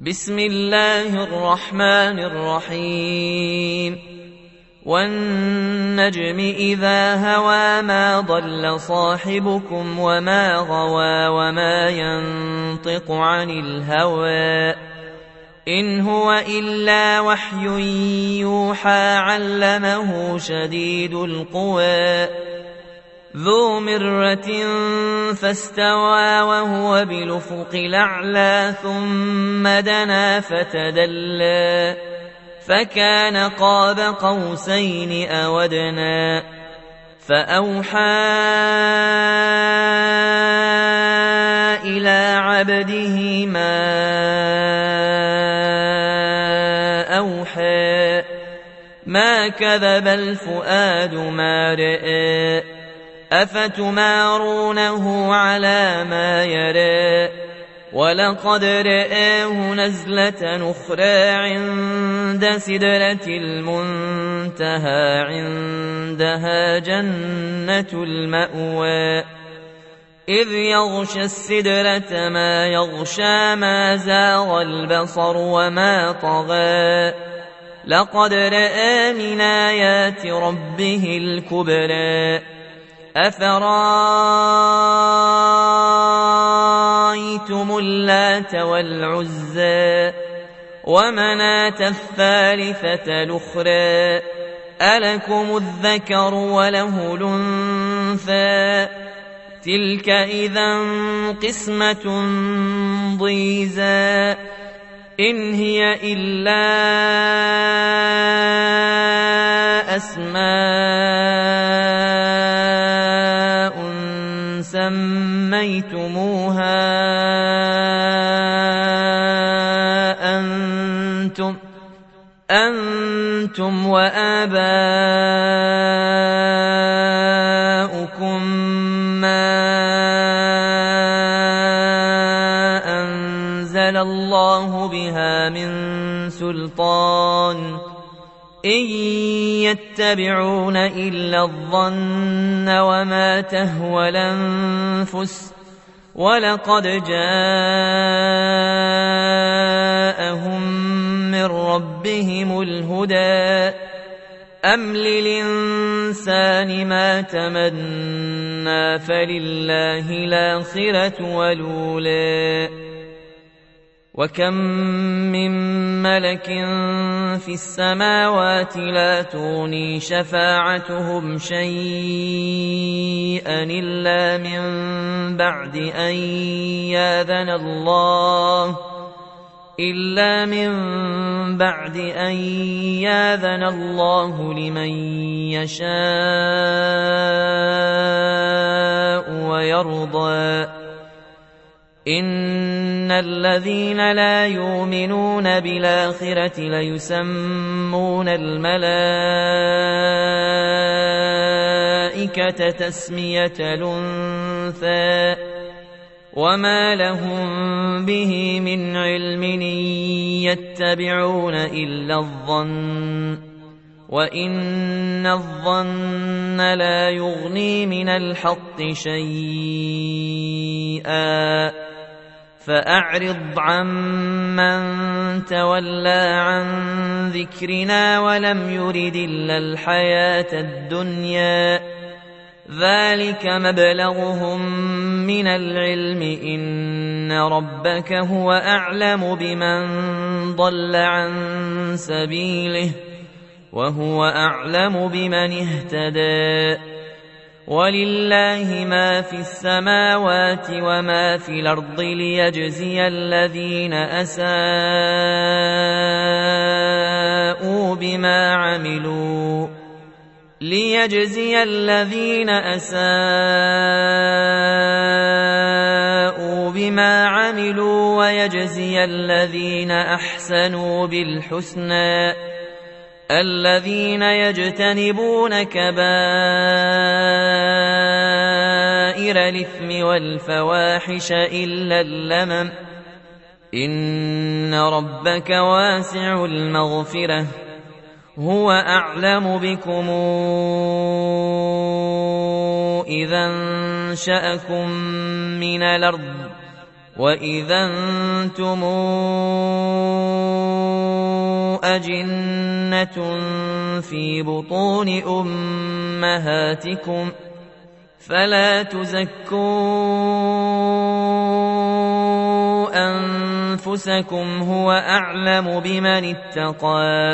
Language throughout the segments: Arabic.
بسم الله الرحمن الرحيم والنجم إذا هوى ما ضل صاحبكم وما غوى وما ينطق عن الهوى إن هو إلا وحي يوحى علمه شديد القوى ذو مرة فاستوى وهو بالأفق الأعلى ثم دنا فتدلى فكان قاب قوسين أو أدنى فأوحى إلى عبده ما أوحى ما كذب الفؤاد ما رأى أفتمارونه على ما يرى ولقد رآه نزلة أخرى عند سدرة المنتهى عندها جنة المأوى إذ يغشى السدرة ما يغشى ما زاغ البصر وما طغى لقد رأى من آيات ربه الكبرى أفرأيتم اللات والعزى ومناة الثالثة الأخرى ألكم الذكر وله الأنثى تلك إذا قسمة ضيزى إن هي إلا أسماء سميتموها أنتم وآباؤكم ما أنزل الله بها من سلطان إن يتبعون إلا الظن وما تهوى الأنفس ولقد جاءهم من ربهم الهدى أم للإنسان ما تمنى فلله الآخرة والأولى وكم من ملك في السماوات لا تغني شفاعتهم شيئا إلا من بعد أن ياذن الله لمن يشاء ويرضى إن الذين لا يؤمنون بالآخرة ليسمون الملائكة تسمية الأنثى وما لهم به من علم إن يتبعون إلا الظن وإن الظن لا يغني من الحق شيئا فأعرض عمن تولى عن ذكرنا ولم يرد إلا الحياة الدنيا ذلك مبلغهم من العلم إن ربك هو أعلم بمن ضل عن سبيله وهو أعلم بمن اهتدى ولله ما في السماوات وما في الأرض ليجزي الذين أساءوا بما عملوا ويجزي الذين أحسنوا بالحسنى الذين يجتنبون كبائر الإثم والفواحش إلا اللمم إن ربك واسع المغفرة هو أعلم بكم إذا أنشأكم من الأرض وإذا أنتم أجنة في بطون أمهاتكم فلا تزكوا أنفسكم هو أعلم بمن اتقى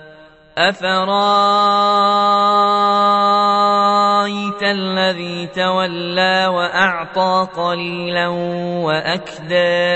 أفرايت الذي تولى وأعطى قليلا وأكدى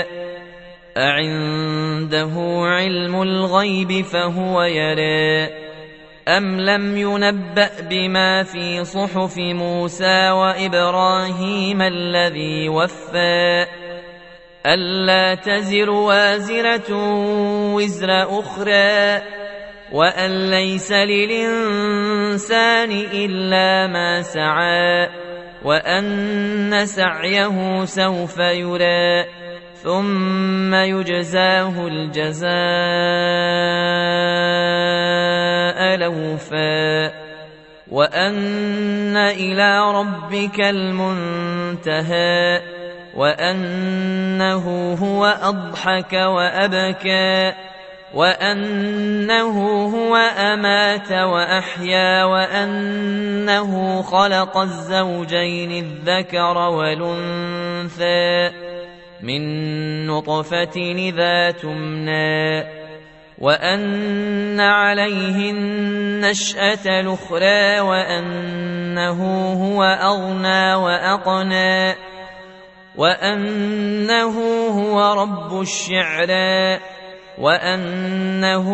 أعنده علم الغيب فهو يرى أم لم ينبأ بما في صحف موسى وإبراهيم الذي وفى ألا تزر وازرة وزر أخرى وأن ليس للإنسان إلا ما سعى وأن سعيه سوف يرى ثم يجزاه الجزاء الأوفى وأن إلى ربك المنتهى وأنه هو أضحك وأبكى وأنه هو أمات وأحيا وأنه خلق الزوجين الذكر والأنثى من نطفة إذا تمنى وأن عليه النشأة الأخرى وأنه هو أغنى وأقنى وأنه هو رب الشعرى وأنه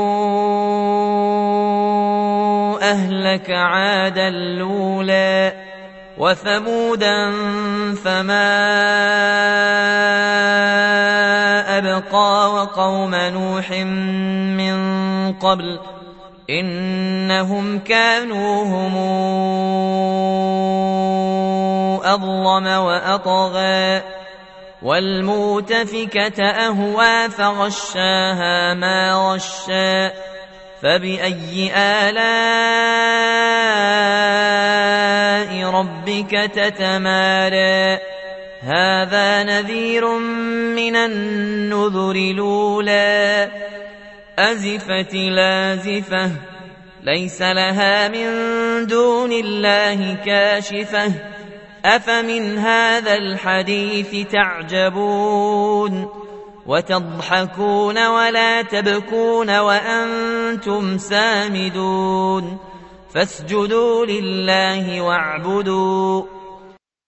أهلك عادا الأولى وثمودا فما أبقى وقوم نوح من قبل إنهم كانوا هم أظلم وأطغى والمؤتفكة أهوى فغشاها ما غشى فبأي آلاء ربك تتمارى هذا نذير من النذر الأولى أزفت لازفة ليس لها من دون الله كاشفة أفمن هذا الحديث تعجبون وتضحكون ولا تبكون وأنتم سامدون فاسجدوا لله واعبدوا